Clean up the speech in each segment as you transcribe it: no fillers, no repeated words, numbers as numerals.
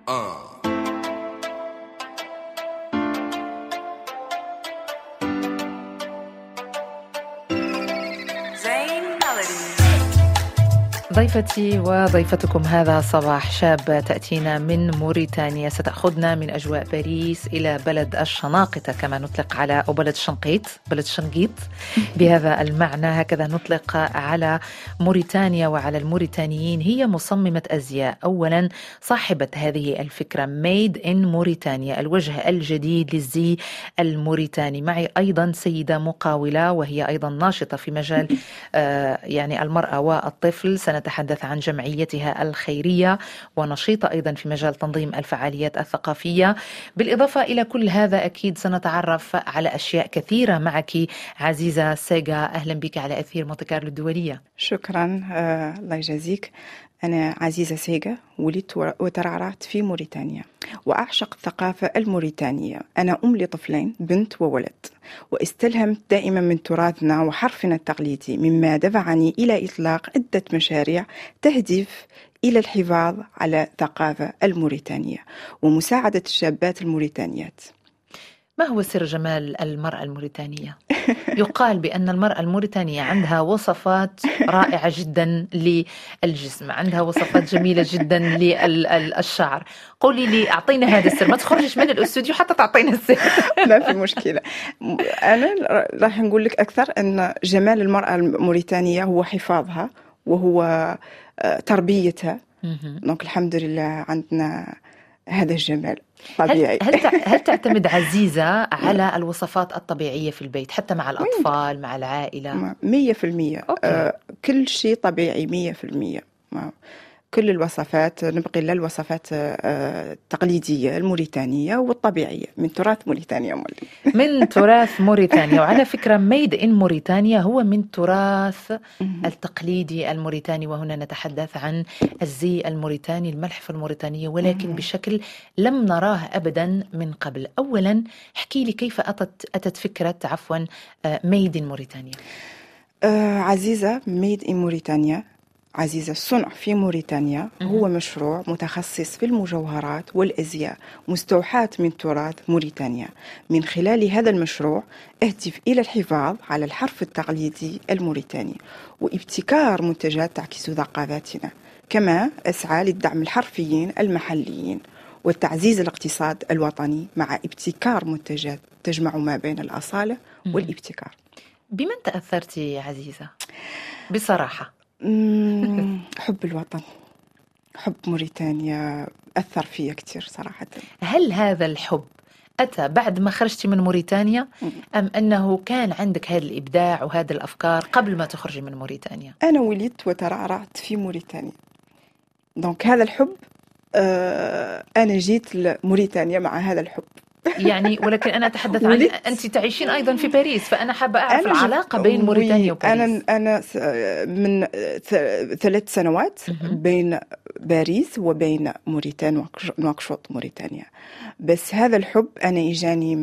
ضيفتي وضيفتكم هذا صباح شاب تأتينا من موريتانيا، ستأخذنا من أجواء باريس إلى بلد الشناقطة كما نطلق على، أو بلد شنقيط، بلد شنقيط بهذا المعنى، هكذا نطلق على موريتانيا وعلى الموريتانيين. هي مصممة أزياء، أولا صاحبة هذه الفكرة Made in موريتانيا، الوجه الجديد للزي الموريتاني. معي أيضا سيدة مقاولة وهي أيضا ناشطة في مجال يعني المرأة والطفل، سنتحدث عن جمعيتها الخيرية، ونشيطة أيضا في مجال تنظيم الفعاليات الثقافية. بالإضافة إلى كل هذا أكيد سنتعرف على أشياء كثيرة معك عزيزة سيغا. أهلا بك على أثير مونte كارلو الدولية. شكرا، الله يجازيك. أنا عزيزة سيغا، ولدت وترعرعت في موريتانيا وأعشق الثقافة الموريتانية. أنا أم لطفلين، بنت وولد، واستلهمت دائما من تراثنا وحرفنا التقليدي، مما دفعني إلى إطلاق عدة مشاريع تهدف إلى الحفاظ على الثقافة الموريتانية ومساعدة الشابات الموريتانيات. ما هو سر جمال المرأة الموريتانية؟ يقال بأن المرأة الموريتانية عندها وصفات رائعة جدا للجسم، عندها وصفات جميلة جدا للشعر. قولي لي، أعطينا هذا السر، ما تخرجش من الاستوديو حتى تعطينا السر. ما في مشكلة. أنا راح نقول لك أكثر أن جمال المرأة الموريتانية هو حفاظها وهو تربيتها. دونك الحمد لله عندنا هذا الجمال طبيعي. هل تعتمد عزيزة على الوصفات الطبيعية في البيت حتى مع الأطفال مع العائلة؟ 100%. كل شيء طبيعي 100%. كل الوصفات نبقي للوصفات التقليدية الموريتانية والطبيعية من تراث موريتانيا. من تراث موريتانيا. وعلى فكرة ميد إن موريتانيا هو من تراث التقليدي الموريتاني، وهنا نتحدث عن الزي الموريتاني، الملحفة الموريتانية، ولكن بشكل لم نراه أبدا من قبل. أولا احكي لي كيف أتت فكرة ميد إن موريتانيا. عزيزة، ميد إن موريتانيا، عزيزة صنع في موريتانيا، هو مشروع متخصص في المجوهرات والأزياء مستوحاة من تراث موريتانيا. من خلال هذا المشروع أهدف إلى الحفاظ على الحرف التقليدي الموريتاني وابتكار منتجات تعكس ثقافتنا، كما أسعى للدعم الحرفيين المحليين وتعزيز الاقتصاد الوطني مع ابتكار منتجات تجمع ما بين الأصالة والابتكار. بمن تأثرتي عزيزة بصراحة؟ حب الوطن، حب موريتانيا أثر فيا كتير صراحة. هل هذا الحب أتى بعد ما خرجتي من موريتانيا أم أنه كان عندك هذا الإبداع وهذه الأفكار قبل ما تخرجي من موريتانيا؟ أنا ولدت وترعرعت في موريتانيا، دونك هذا الحب أنا جيت لموريتانيا مع هذا الحب. يعني ولكن أنا أتحدث عن أنت تعيشين أيضا في باريس، فأنا حابة أعرف العلاقة بين موريتانيا وباريس. أنا من 3 سنوات بين باريس وبين موريتانيا، نواكشوط موريتانيا. بس هذا الحب أنا إجاني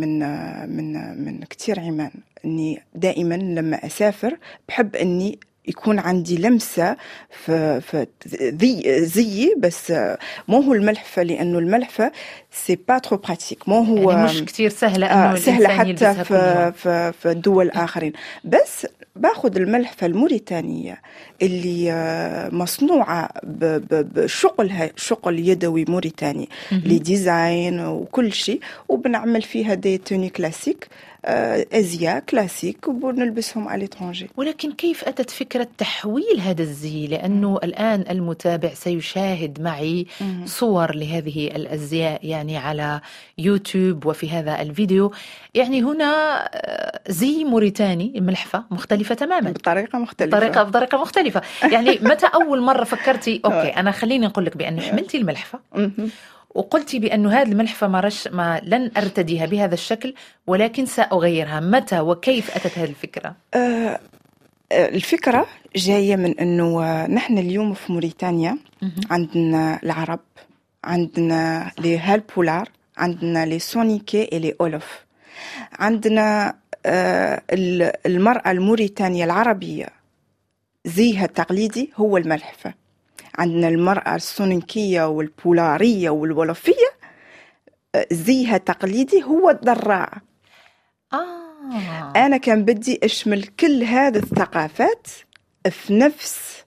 من كتير عمان، أني دائما لما أسافر بحب أني يكون عندي لمسة في زيي، بس مو هو الملحفة، لأنه الملحفة سي با ترو براتيك، مو هو يعني مش كتير سهلة أنه سهلة حتى في الدول الآخرين. بس باخذ الملحفة الموريتانية اللي مصنوعة بشغلها، شغل يدوي موريتاني لديزاين وكل شيء، وبنعمل فيها دي توني كلاسيك، أزياء كلاسيك، وبنلبسهم على الإترانجي. ولكن كيف أتت فكرة تحويل هذا الزي؟ لأنه الآن المتابع سيشاهد معي صور لهذه الأزياء يعني على يوتيوب وفي هذا الفيديو. يعني هنا زي موريتاني، ملحفة مختلفة تماما، بطريقة مختلفة. يعني متى أول مرة فكرتي أوكي أنا خليني أقول لك بأن حملتي الملحفة وقلتي بأنه هذه الملحفة ما لن أرتديها بهذا الشكل ولكن سأغيرها؟ متى وكيف أتت هذه الفكرة؟ الفكرة جاية من أنه نحن اليوم في موريتانيا عندنا العرب، عندنا لي هالبولار، عندنا لي سونيكي إلي أولف. عندنا المرأة الموريتانية العربية زيها التقليدي هو الملحفة. عندنا المرأة السوننكية والبولارية والولفية، زيها تقليدي هو الدراعة. أنا كان بدي أشمل كل هذه الثقافات في نفس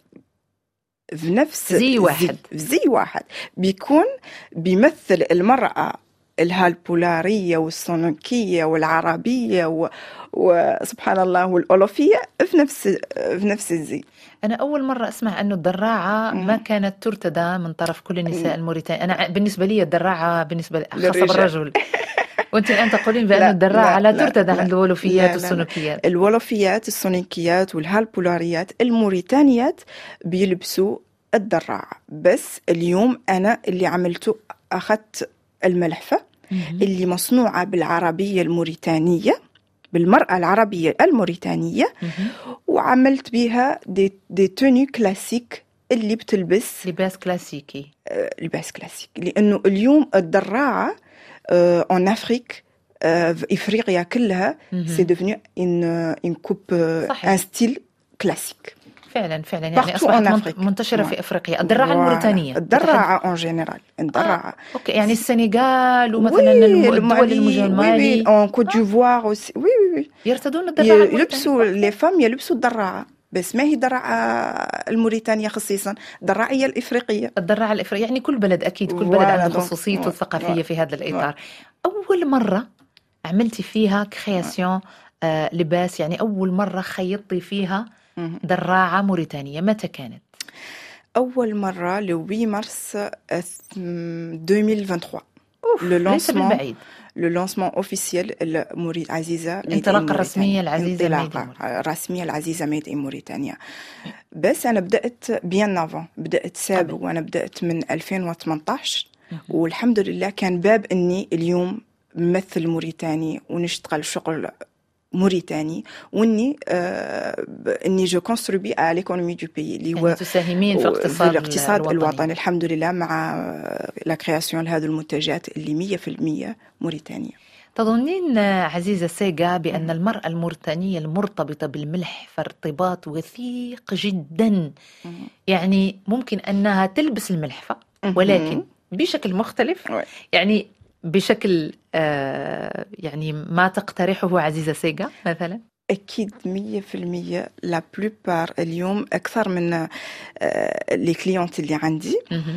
زي واحد بيكون بيمثل المرأة البولارية والسوننكية والعربية وسبحان الله والأولوفية في نفس الزي. أنا أول مرة أسمع أنه الدراعة ما كانت ترتدى من طرف كل النساء الموريتاني. أنا بالنسبة لي الدراعة بالنسبة خاصة بالرجل، وأنت الآن تقولين بأن الدراعة لا ترتدى عند الولوفيات والسوننكيات. الولوفيات السوننكيات والهالبولاريات الموريتانيات بيلبسوا الدراعة. بس اليوم أنا اللي عملته أخذت الملحفة اللي مصنوعة بالعربية الموريتانية، بالمرأة العربية الموريتانية، وعملت بها دي توني كلاسيك اللي بتلبس لباس كلاسيكي. لأنه اليوم الدراعة en Afrique إفريقيا كلها c'est devenu une coupe un style classique. فعلا يعني أصبحت منتشرة في أفريقيا الدراعة الموريتانية. الدراعة en général الدراعة. أوكي، يعني السنغال ومثلا الدول المالي en Côte d'Ivoire aussi. oui يرتدون الدراعة يلبسوا les femmes يلبسوا الدراعة، بس ما هي الدراعة الموريتانية خصيصا، الدراعة الإفريقية. الدراعة الإفريقية يعني كل بلد أكيد كل بلد عنده خصوصيته الثقافية في هذا الإطار. أول مرة عملتي فيها كرياسيون لباس، يعني أول مرة خيطتي فيها دراعة موريتانية، متى كانت؟ أول مرة le 8 mars 2023. ليس بالبعيد. le lancement officiel الموريت عزيزة الانطلاقة الرسمية العزيزة ميد إن موريتانيا. بس أنا بدأت بيان نافون، بدأت سابق، وأنا بدأت من 2018 والحمد لله كان باب أني اليوم ممثل موريتاني ونشتغل شغل موريتاني، واني اني جو كونستريبي على ليكونومي دو بيي اللي هو تساهمين في الاقتصاد الوطني الحمد لله، مع لا كرياسيون لهذه المنتجات اللي 100% موريتانية. تظنين عزيزة سيغا بأن المرأة الموريتانية المرتبطة بالملح فارتباط وثيق جدا، يعني ممكن أنها تلبس الملحفة ولكن بشكل مختلف، يعني بشكل يعني ما تقترحه عزيزة سيغا مثلا؟ أكيد 100%. لا بلوبار اليوم أكثر من لي كليونت اللي عندي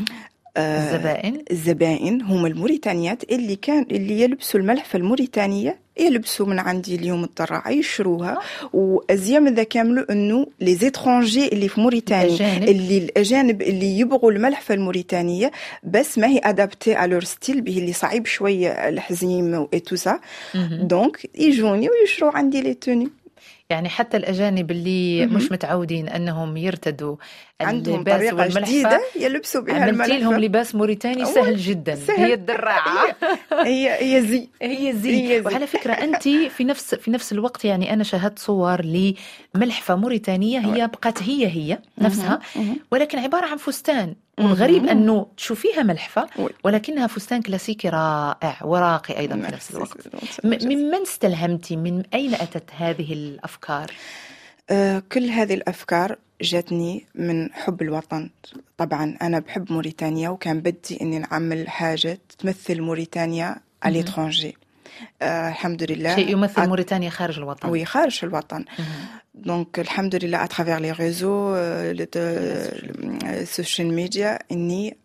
الزبائن هم الموريتانيات اللي يلبسوا الملحفة الموريتانية، يلبسوا من عندي اليوم الدراعة يشروها. وأزياء من ذا كاملوا أنه لي زيترونجي اللي في موريتانيا الأجانب اللي يبغوا الملحفة الموريتانية بس ما هي أدابتي على لور ستيل به اللي صعيب شوية الحزيم وإتو سا، دونك يجوني ويشروا عندي لي توني. يعني حتى الأجانب اللي مش متعودين أنهم يرتدوا عندهم طريقة جديدة يلبسوا بها الملحفة. عملتي لهم لباس موريتاني سهل جدا، هي الدراعة. هي زي. وعلى فكرة أنت في نفس الوقت، يعني أنا شاهدت صور لملحفة موريتانية هي بقت هي نفسها ولكن عبارة عن فستان، والغريب أنه تشوفيها ملحفة ولكنها فستان كلاسيكي رائع وراقي أيضا في نفس الوقت. ممن استلهمتي؟ من أين أتت هذه الأفكار؟ كل هذه الأفكار جاتني من حب الوطن. طبعا أنا بحب موريتانيا وكان بدي أني نعمل حاجة تمثل موريتانيا على ليترونجي. الحمد لله شيء يمثل موريتانيا خارج الوطن. وي خارج الوطن. دونك الحمد لله اترافير لي ريزو السوشيال ميديا اني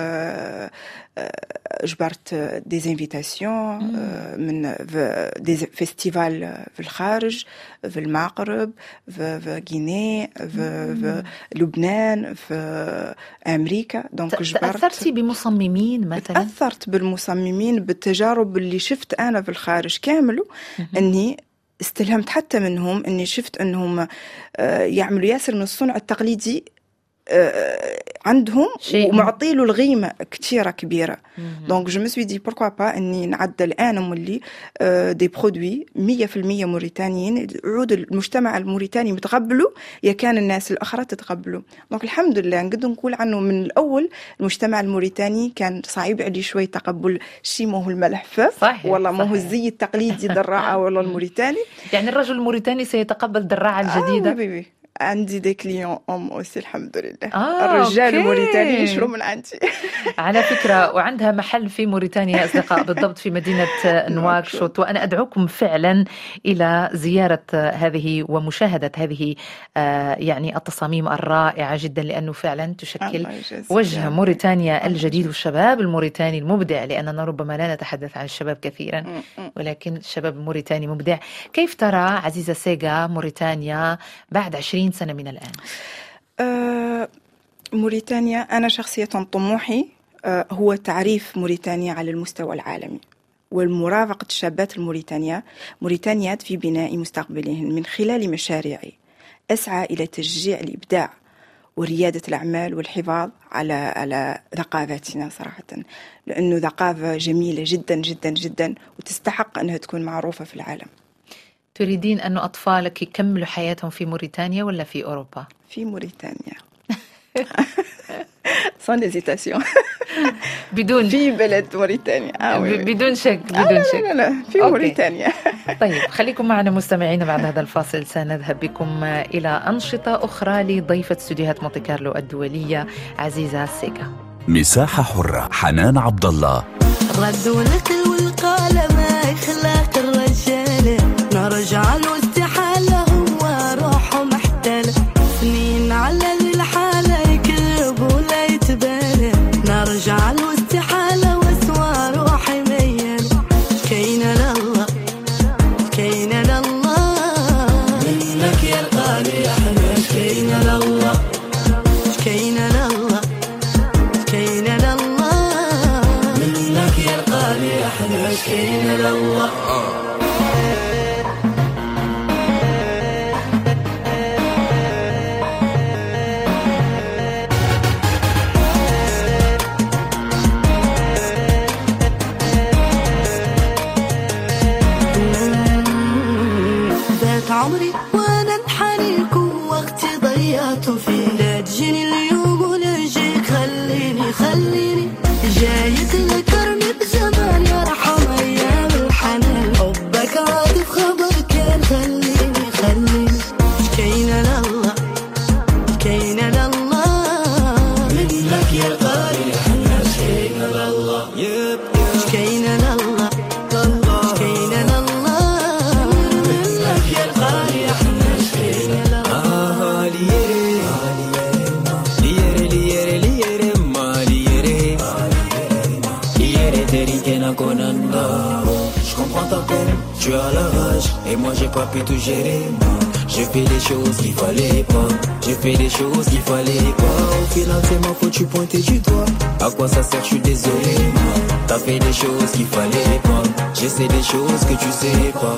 جبرت دي انفيتاسيون من دي فيستيفال في الخارج، في المغرب، في غينيا، في لبنان، في امريكا. دونك جبرت. تاثرتي بمصممين مثلا؟ تاثرت بالمصممين، بالتجارب اللي شفت انا في الخارج كامل، اني استلهمت حتى منهم، اني شفت انهم يعملوا ياسر من الصنع التقليدي عندهم ومعطي له القيمه كثيره كبيره. دونك جو مسوي دي بوركوا با اني نعدل انا مولي دي برودوي 100% موريتانيين، يعود المجتمع الموريتاني متقبله يا كان الناس الاخرى تتقبله. دونك الحمد لله نقدر نقول عنه من الاول المجتمع الموريتاني كان صعيب عليه شوي تقبل شيء ما هو الملحفه والله ما هو الزي التقليدي دراعه والله الموريتاني. يعني الرجل الموريتاني سيتقبل دراعه الجديده. عندي دي كليون أوسي الحمد لله. الرجال الموريتاني يشروا من عندي. على فكرة، وعندها محل في موريتانيا يا أصدقاء، بالضبط في مدينة نواكشوط. وأنا أدعوكم فعلا إلى زيارة هذه ومشاهدة هذه يعني التصاميم الرائعة جدا، لأنه فعلا تشكل وجه موريتانيا الجديد والشباب الموريتاني المبدع، لأننا ربما لا نتحدث عن الشباب كثيرا ولكن الشباب الموريتاني مبدع. كيف ترى عزيزة سيغا موريتانيا بعد 20 سنة من الآن؟ موريتانيا، أنا شخصية طموحي هو تعريف موريتانيا على المستوى العالمي والمرافقة الشابات موريتانيات في بناء مستقبلهن من خلال مشاريعي أسعى إلى تشجيع الإبداع وريادة الأعمال والحفاظ على ثقافتنا صراحة، لأنه ثقافة جميلة جدا جدا جدا وتستحق أنها تكون معروفة في العالم. تريدين أن أطفالك يكملوا حياتهم في موريتانيا ولا في أوروبا؟ في موريتانيا. sans hésitation. بدون في بلد موريتانيا. بدون شك بدون شك. لا في موريتانيا. طيب خليكم معنا مستمعين، بعد هذا الفاصل سنذهب بكم إلى أنشطة أخرى لضيفة استديوهات مونتي كارلو الدولية عزيزة سيغا. مساحة حرة، حنان عبد الله. رد والقل والقال ما يخلاق الرجال، نرجع له استحالة هو روحه محتال، سنين على الحالة يكذب ولا يتبالى، نرجع له استحالة واسوى روحي ميال، كينا لله كينا لله منك يا الغالي احنا كينا لله كينا لله كينا لله منك يا الغالي احنا كينا لله. عمري وانا انحنيك ووقتي ضيعته فيه، لا تجيني اليوم ولا جيك خليني جاي تذكرني بزمان يرحم ايام الحنان، حبك عاطف خبر كان خليني كينا لله كينا لله منك يا غالي احنا كينا لله كينا لله كينا لله منك يا غالي احنا كينا لله. Je comprends ta peine, tu as la rage et moi j'ai pas pu tout gérer. J'ai fait des choses qu'il fallait pas, j'ai fait des choses qu'il fallait pas. Au final c'est ma faute, tu pointais du doigt. À quoi ça sert, je suis désolé. T'as fait des choses qu'il fallait pas, j'ai fait des choses que tu sais pas.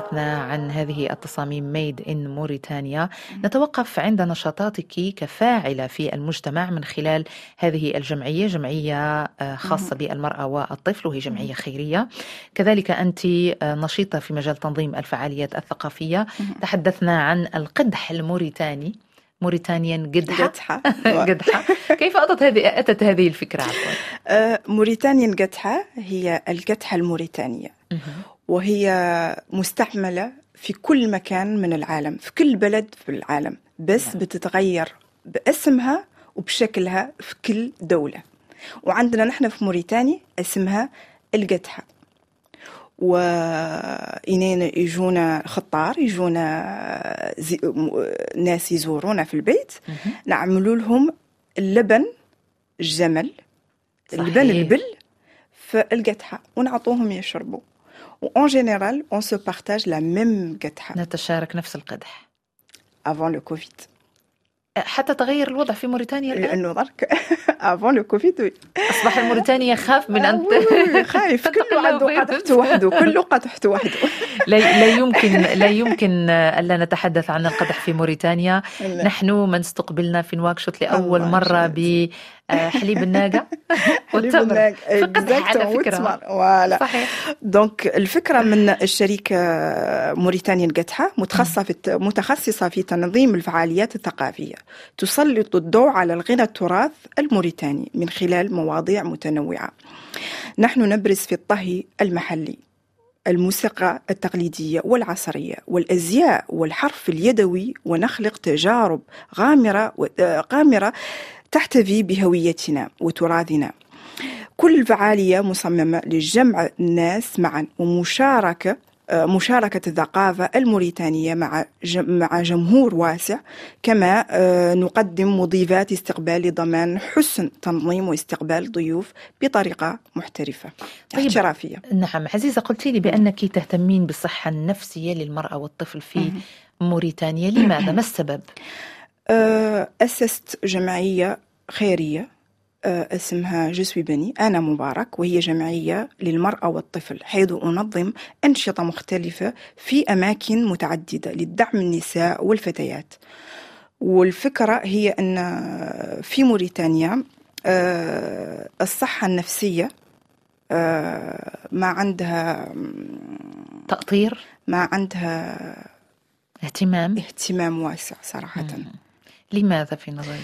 تحدثنا عن هذه التصاميم ميد إن موريتانيا. نتوقف عند نشاطاتك كفاعلة في المجتمع من خلال هذه الجمعية، جمعية خاصة بالمرأة والطفل وهي جمعية خيرية. كذلك أنت نشيطة في مجال تنظيم الفعاليات الثقافية. تحدثنا عن القدح الموريتاني، موريتانيان قدحة. قدحة. كيف أتت هذه الفكرة؟ موريتانيان قدحة هي القدحة الموريتانية، وهي مستعملة في كل مكان من العالم، في كل بلد في العالم، بس بتتغير باسمها وبشكلها في كل دولة. وعندنا نحن في موريتانيا اسمها القدحة. وإنين يجونا خطار، يجونا ناس يزورونا في البيت، نعملوا لهم اللبن الجمل، اللبن البل في القدحة ونعطوهم يشربوا. وان جينيرال اون سو بارتاج لا ميم قدحة، نتشارك نفس القدح. افون لو كوفيد حتى تغير الوضع في موريتانيا الآن؟ لأنه درك افون لو كوفيد أصبح الموريتاني يخاف من أن خايف، كله عنده قدحته وحده، كله قدحته وحده. لا يمكن ألا نتحدث عن القدح في موريتانيا. نحن من استقبلنا في نواكشوط لأول مرة بحليب الناجة والتمر في قدح على فكرة. صحيح. دونك الفكرة من الشركة موريتانيا القدحة متخصصة في تنظيم الفعاليات الثقافية، تسلط الضوء على الغنى التراث الموريتاني من خلال مواضيع متنوعة. نحن نبرز في الطهي المحلي، الموسيقى التقليدية والعصرية، والأزياء والحرف اليدوي، ونخلق تجارب غامرة تحتوي بهويتنا وتراثنا. كل فعالية مصممة لجمع الناس معا ومشاركة الثقافة الموريتانية مع جمهور واسع. كما نقدم مضيفات استقبال لضمان حسن تنظيم واستقبال ضيوف بطريقة محترفة احترافية. نعم عزيزة، قلت لي بأنك تهتمين بالصحة النفسية للمرأة والطفل في موريتانيا، لماذا؟ ما السبب؟ أسست جمعية خيرية اسمها جسوي بني أنا مبارك، وهي جمعية للمرأة والطفل، حيث أنظم أنشطة مختلفة في أماكن متعددة للدعم النساء والفتيات. والفكرة هي أن في موريتانيا الصحة النفسية ما عندها تأطير، ما عندها اهتمام واسع صراحة. لماذا في نظرك؟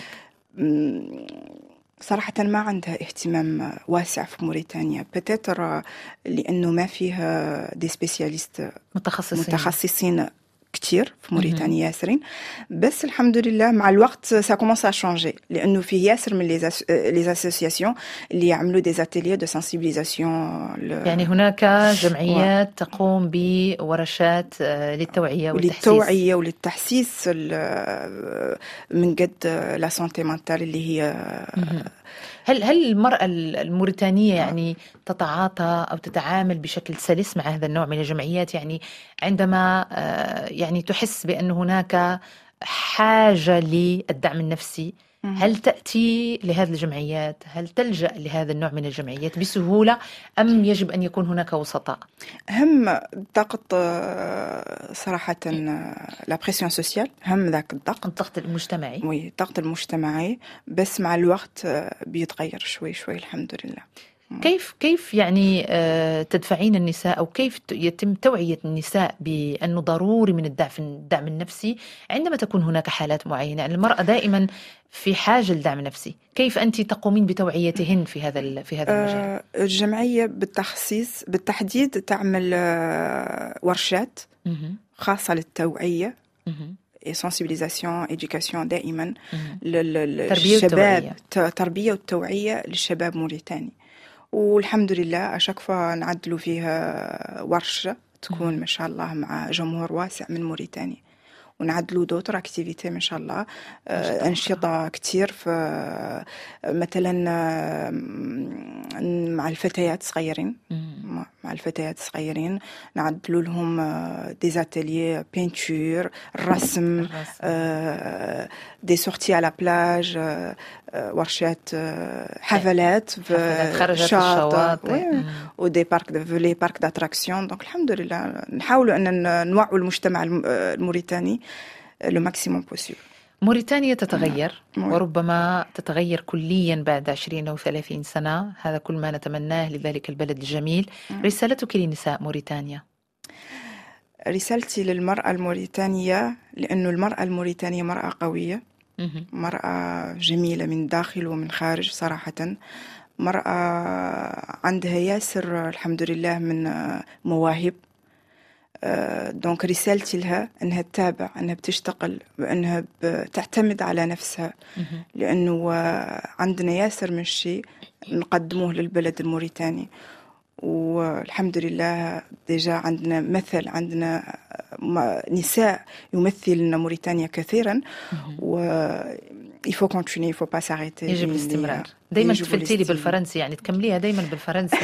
صراحة ما عندها اهتمام واسع في موريتانيا، بتاتر لأنه ما فيها دي سبيسياليست متخصصين كتير في موريتانيا ياسرين. بس الحمد لله مع الوقت سا كومونس ا شانجي، لأنه في ياسر من لي اسوسياسيون اللي يعملوا دي اتيليي دو سنسيبيليزاسيون. يعني هناك جمعيات تقوم بورشات للتوعية وللتحسيس من قد لا سانتي مونتال اللي هي هل المرأة الموريتانية يعني تتعاطى أو تتعامل بشكل سلس مع هذا النوع من الجمعيات؟ يعني عندما يعني تحس بأن هناك حاجة للدعم النفسي، هل تأتي لهذه الجمعيات؟ هل تلجأ لهذا النوع من الجمعيات بسهولة أم يجب أن يكون هناك وسطاء؟ هم ضغط صراحة لا بريسيون سوسيال، هم ذاك الضغط المجتمعي. وي الضغط المجتمعي، بس مع الوقت بيتغير شوي الحمد لله. كيف يعني تدفعين النساء أو كيف يتم توعية النساء بأنه ضروري من الدعم النفسي عندما تكون هناك حالات معينة؟ يعني المرأة دائما في حاجة للدعم النفسي، كيف أنت تقومين بتوعيتهن في هذا المجال؟ الجمعية بالتحديد تعمل ورشات خاصة للتوعية، sensibilisation éducation دائما للشباب، تربية والتوعية للشباب موريتاني. والحمد لله أشكفى نعدلوا فيها ورشة تكون ما شاء الله مع جمهور واسع من موريتانيا، ونعدلوا دوتر اكتيفيتي ما شاء الله، أنشطة كتير في مثلا مع الفتيات الصغيرين نعدلوا لهم دي اتيليي بينتور، الرسم، دي سورتي على بلاج، ورشات حفلات في خرجت الشواطئ ودي بارك لي بارك داتراكسيون. دونك الحمد لله نحاولوا أن نوعوا المجتمع الموريتاني لو ماكسيموم بوسيبل. موريتانيا تتغير وربما تتغير كليا بعد 20 أو 30 سنة، هذا كل ما نتمناه لذلك البلد الجميل. رسالتك لنساء موريتانيا؟ رسالتي للمرأة الموريتانية، لأنه المرأة الموريتانية مرأة قوية، مرأة جميلة من داخل ومن خارج صراحة، مرأة عندها ياسر الحمد لله من مواهب. دونك رسالتي لها أنها تتابع، أنها بتشتغل، وأنها بتعتمد على نفسها، لأنه عندنا ياسر من شيء نقدموه للبلد الموريتاني. والحمد لله ديجا عندنا مثل، عندنا نساء يمثلن موريتانيا كثيرا، il faut continuer, il faut pas s'arrêter. يجب الاستمرار. دايما تفلتي لي بالفرنسي، يعني تكمليها دايما بالفرنسي.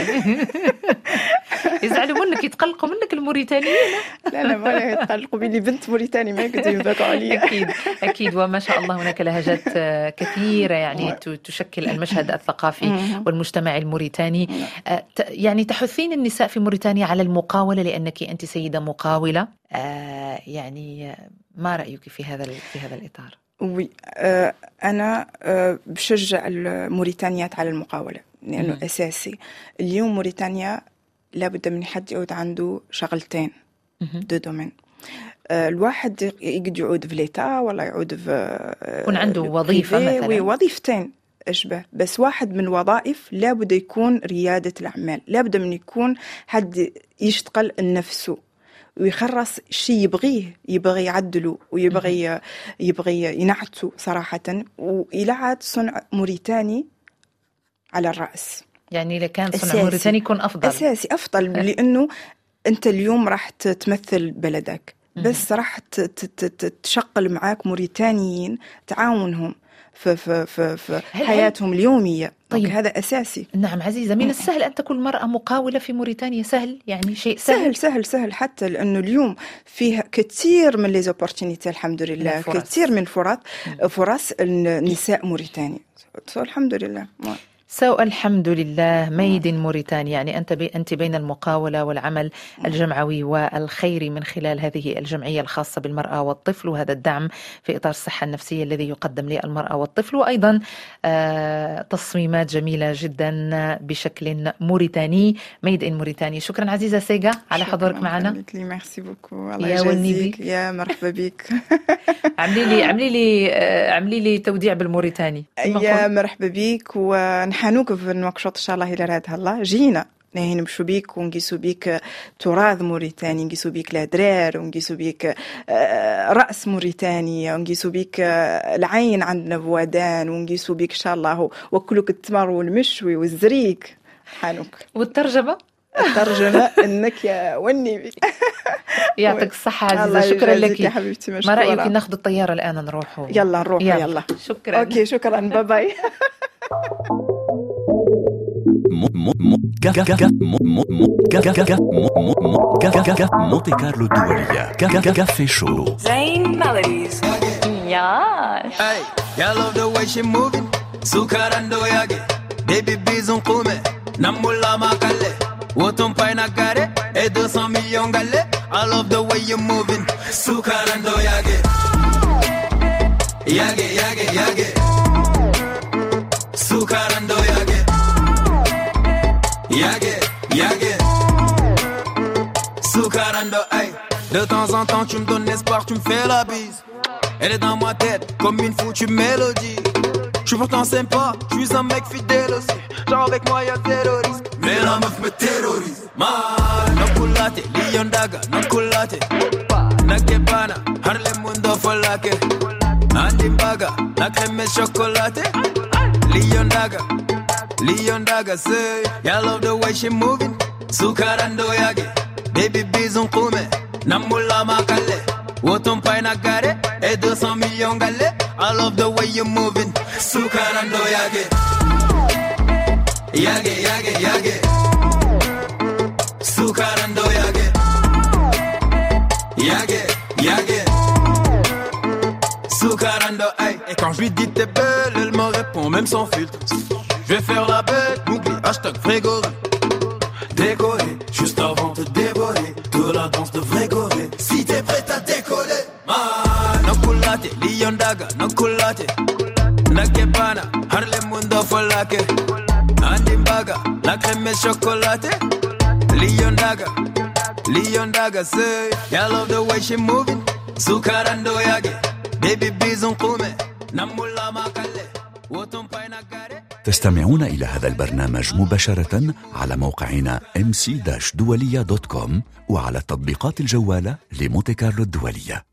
يزعلوا منك، يتقلقوا منك الموريتانيين. لا ما يتقلقوا مني، بنت موريتاني ما يقدروا يبقوا عليا. أكيد وما شاء الله هناك لهجات كثيرة يعني تشكل المشهد الثقافي والمجتمع الموريتاني. يعني تحثين النساء في موريتانيا على المقاولة لأنك أنت سيدة مقاولة، يعني ما رأيك في هذا الإطار؟ وي أنا بشجع الموريتانيات على المقاولة، لأنه أساسي. اليوم موريتانيا لابد من حد يعود عنده شغلتين، دو دومين. الواحد يقدر يعود في ليتا ولا يعود في يكون عنده وظيفة مثلا، وظيفتين أشبه، بس واحد من وظائف لابد يكون ريادة الأعمال، لابد من يكون حد يشتغل نفسه ويخرص شيء يبغي يعدله ويبغي ينعته صراحة، ويلعد صنع موريتاني على الرأس. يعني إذا كان صنع موريتاني يكون أساسي أفضل، لأنه أنت اليوم راح تمثل بلدك، بس راح تشغل معاك موريتانيين تعاونهم في حياتهم اليومية. طيب هذا أساسي. نعم عزيزة، من السهل أن تكون مرأة مقاولة في موريتانيا؟ سهل يعني، شيء سهل حتى لأنه اليوم فيها كثير من لي زوبورتينيتي الحمد لله، كثير من فرص النساء موريتاني. الحمد لله. الحمد لله. ميد موريتانيا، يعني أنت بين المقاولة والعمل الجمعوي والخيري من خلال هذه الجمعية الخاصة بالمرأة والطفل، وهذا الدعم في إطار الصحة النفسية الذي يقدم للمرأة والطفل، وأيضا تصميمات جميلة جدا بشكل موريتاني، ميد إن موريتانيا. شكرا عزيزة سيغا على حضورك معنا. ميرسي بوكو، الله يجزيك، يا مرحبا بك. عملي لي توديع بالموريتاني. يا مرحبا بك، ونحنوك في النواكشوط إن شاء الله إلى راد الله. جينا نهي نمشو بيك ونقيسو بيك تراث موريتاني، نقيسو بيك الأدرار، ونقيسو بيك رأس موريتاني، ونقيسو بيك العين عندنا بوادان، ونقيسو بيك إن شاء الله وكلك التمر والمشوي والزريك. حانوك. والترجمة إنك يا وني. يعطيك الصحة عزيزة، شكرا لك يا حبيبتي. ما رأيك ناخذ الطيارة الآن نروح؟ يلا نروح. يلا. شكرا. أوكي شكرا، باي باي. مونتي كارلو الدولية كافي شو. زين ميلوديز. ياش. Hey, y'all love the way she moving. Sukarando yage, baby bison kume, namulla makale. Woton paina gare, et 200 millions gale. I love the way you're moving. Sukarando yage, yage. Sukarando yage, yage. Sukarando, ay. De temps en temps tu me donnes espoir, tu me fais la bise. Elle est dans ma tête comme une foutue mélodie. J'suis pourtant sympa, j'suis un mec fidèle aussi. Genre avec moi y'a zéro risque, mais la meuf me terrorise. Man, nakulate, Lion Daga, nakulate. Nakebana, Harlem Mundo Folake. Andimbaga, la crème et chocolat. Lion Daga, say, I love the way she moving. Sukarando yage, baby bison kume, namulla makale. Woton paina gare, et 200 millions gale. I love the way you're moving. Sukarando yage, yage. Sukarando yage, yage. Sukarando ay. Et quand je lui dis t'es belle, elle me répond même sans filtre. Je vais faire la bête, m'oublie, hashtag Grégory. Décoré, juste avant de dévorer, de la danse de Grégory. Si t'es prête à décoller, no culate, Lion Daga, no culate. Nakebana, Harlem Mundo Folake. Andimbaga, la crème et chocolat. Lion Daga, say, I love the way she moving. Sukarando yage, baby bizon kume. Namula makale, wotum paina gare. تستمعون إلى هذا البرنامج مباشرة على موقعنا mc-dualia.com وعلى التطبيقات الجوالة لمونتي كارلو الدولية.